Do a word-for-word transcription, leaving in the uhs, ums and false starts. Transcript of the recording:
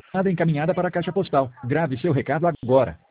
Nada encaminhada para a caixa postal. Grave seu recado agora.